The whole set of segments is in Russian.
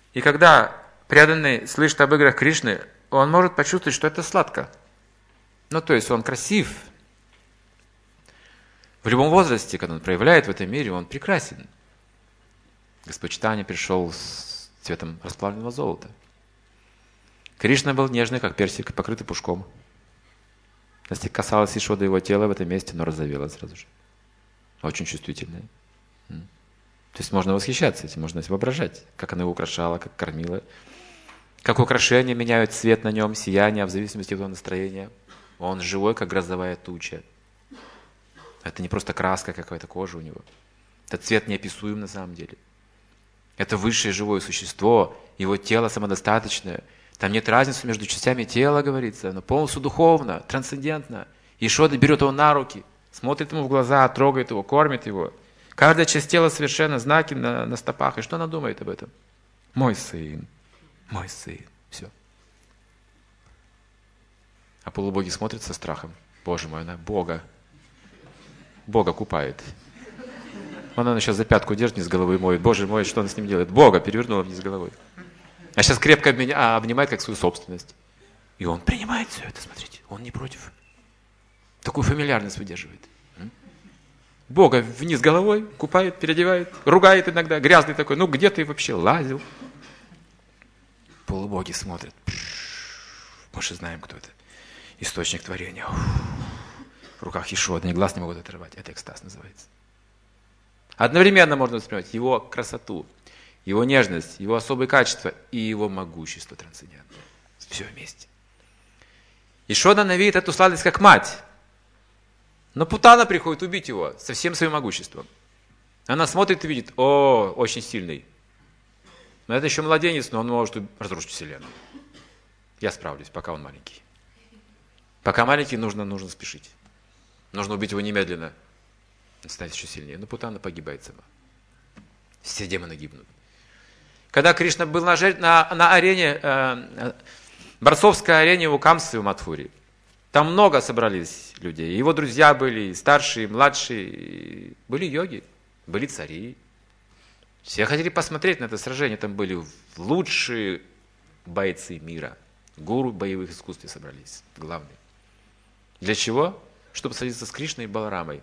И когда преданный слышит об играх Кришны, он может почувствовать, что это сладко. Ну, то есть он красив. В любом возрасте, когда он проявляет в этом мире, он прекрасен. Господь Чайтанья пришел с цветом расплавленного золота. Кришна был нежный, как персик, покрытый пушком. Если касалось Ишоды его тела в этом месте, оно розовело сразу же. Очень чувствительное. То есть можно восхищаться этим, можно воображать, как она его украшала, как кормила. Как украшения меняют цвет на нем, сияние, в зависимости от его настроения. Он живой, как грозовая туча. Это не просто краска какая-то, кожа у него. Этот цвет неописуем на самом деле. Это высшее живое существо, его тело самодостаточное. Там нет разницы между частями тела, говорится. Оно полностью духовно, трансцендентно. Ишода берет его на руки, смотрит ему в глаза, трогает его, кормит его. Каждая часть тела совершенно знаки на стопах. И что она думает об этом? Мой сын, все. А полубоги смотрят со страхом. Боже мой, она Бога купает. Она сейчас за пятку держит, вниз головой моет. Боже мой, что она с ним делает? Бога перевернула вниз головой. А сейчас крепко обнимает как свою собственность. И он принимает все это, смотрите. Он не против. Такую фамильярность выдерживает. Бога вниз головой купает, переодевает, ругает иногда, грязный такой. Ну где ты вообще лазил? Полубоги смотрят. Мы же знаем, кто это. Источник творения. В руках Ишоды, они глаз не могут оторвать. Это экстаз называется. Одновременно можно воспринимать его красоту, его нежность, его особые качества и его могущество трансцендентное. Все вместе. Ишода видит эту сладость как мать. Но Путана приходит убить его со всем своим могуществом. Она смотрит и видит, очень сильный. Но это еще младенец, но он может разрушить вселенную. Я справлюсь, пока он маленький. Пока маленький, нужно спешить. Нужно убить его немедленно. Он станет еще сильнее. Но Путана погибает сама. Все демоны гибнут. Когда Кришна был на арене, борцовской арене у Камсы, у Мадхури, там много собрались людей. Его друзья были, старшие, младшие. Были йоги, были цари. Все хотели посмотреть на это сражение. Там были лучшие бойцы мира. Гуру боевых искусств собрались, главные. Для чего? Чтобы сразиться с Кришной и Баларамой.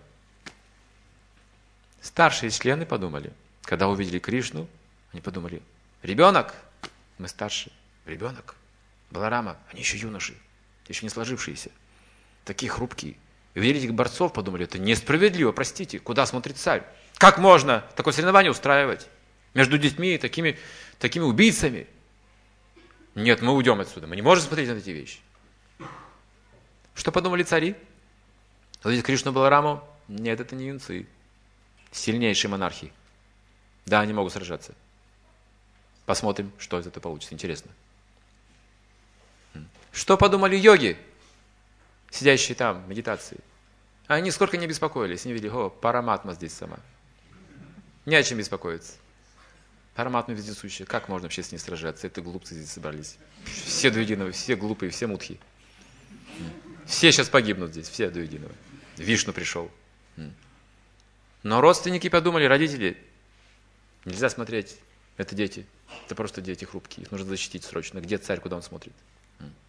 Старшие члены подумали, когда увидели Кришну, они подумали, ребенок, мы старше, ребенок, Баларама, они еще юноши, еще не сложившиеся, такие хрупкие. И увидели этих борцов, подумали, это несправедливо, простите, куда смотрит царь? Как можно такое соревнование устраивать между детьми и такими убийцами? Нет, мы уйдем отсюда, мы не можем смотреть на эти вещи. Что подумали цари? Увидеть Кришну Балараму? Нет, это не юнцы. Сильнейшие монархи. Да, они могут сражаться. Посмотрим, что из этого получится. Интересно. Что подумали йоги, сидящие там в медитации? Они нисколько не беспокоились. Они видели, Параматма здесь сама. Не о чем беспокоиться. Параматма вездесущая. Как можно вообще с ней сражаться? Это глупцы здесь собрались. Все до единого, все глупые, все мутхи. Все сейчас погибнут здесь, все до единого. Вишну пришел. Но родственники подумали, родители, нельзя смотреть, это дети. Это просто дети хрупкие, их нужно защитить срочно. Где царь, куда он смотрит?